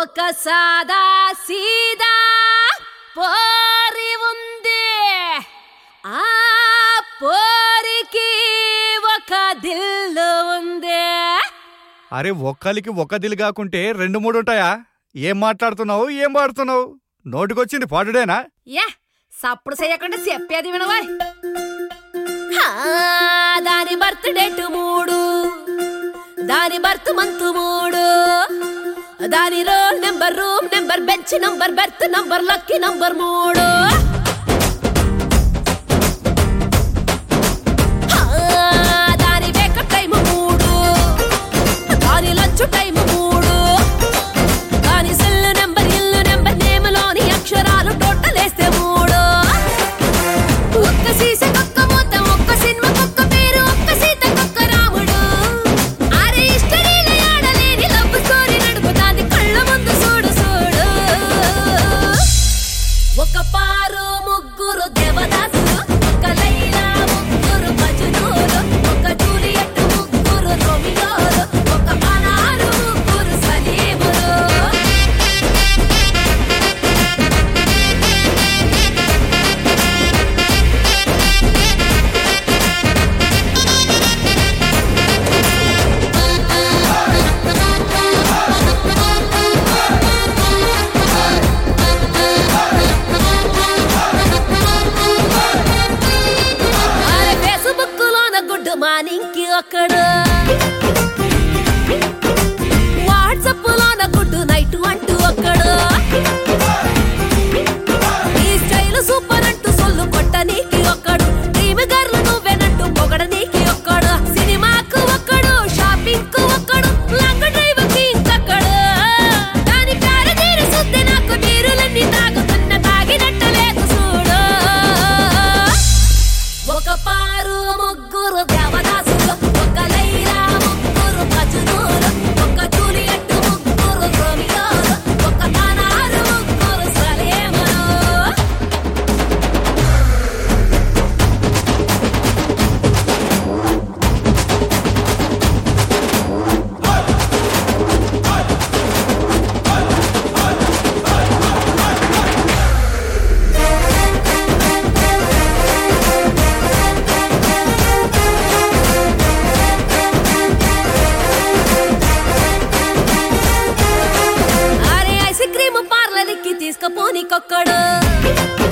ఒక సాదా సీదా పోరి ఉంది, ఆ పోరికి ఒక దిల్లు ఉంది. అరే ఒక్కలికి ఒక దిల్ కాకుంటే రెండు మూడు ఉంటాయా? ఏం మాట్లాడుతున్నావు, ఏం పాడుతున్నావు? నోటికొచ్చింది పాడుడేనా? సప్పుడు చేయకుండా చెప్పేది వినవా. దాని బర్త్ డేట్ 3, దాని బర్త్ మంత్ 3, దాని roll number, room number, bench number, berth number, lucky number 3. దాని వేకప్ టైం 3, దాని లంచ్ టైం 3, దాని సెల్ నెంబర్, ఇల్లు నెంబర్, నేమ్లోని అక్షరాలు టోటల్ వేస్తే 3. ఒక్క సీసకొక్క మూత, ఒక్క సినిమాకొక్క పేరు, ఒక్క సీతకొక్క రాముడు. అరే హిస్టరీలో ఆడలేని లవ్ స్టోరీ నడుపుతాంది కళ్ళ ముందు చూడు చూడు. ఒక పారు ముగ్గురు దేవదాసులు, ఒక లైలా ముగ్గురు మజ్నూలు, ఒక జూలియట్ ముగ్గురు రోమియోలు, ఒక అనారు ముగ్గురు సలీములు. అరే ఫేస్బుక్ లోన గుడ్ మార్నింగ్ కి ఒక్కడు, వాట్సాప్ లోన గుడ్ నైట్ అంటూ ఒక్కడు, ఈ స్టైల్ సూపర్ అంటూ సొల్లు కొట్ట నీకి ఒక్కడు, డ్రీమ్ గర్ల్ నువ్వేనంటూ పొగడ నీకి ఒక్కడు, సినిమాకు ఒక్కడు, షాపింగ్ కు ఒక్కడు, లాంగ్ డ్రైవ్ కి ఇంకొక్కడు. దాని పేరు తీరు సుద్ది నాకు నీరులన్నీ తాగుతున్న తాగినట్టు లేదు చూడు. ఒక పారు ముగ్గురు దేవదాసులు, ఒక లైలా ముగ్గురు మజ్నూలు, ఒక జూలియట్ ముగ్గురు రోమియోలు, ఒక అనారు ముగ్గురు సలీములు. అరే ఐస్ క్రీమ్ పార్లర్కి తీసుకుపోనికొక్కడు,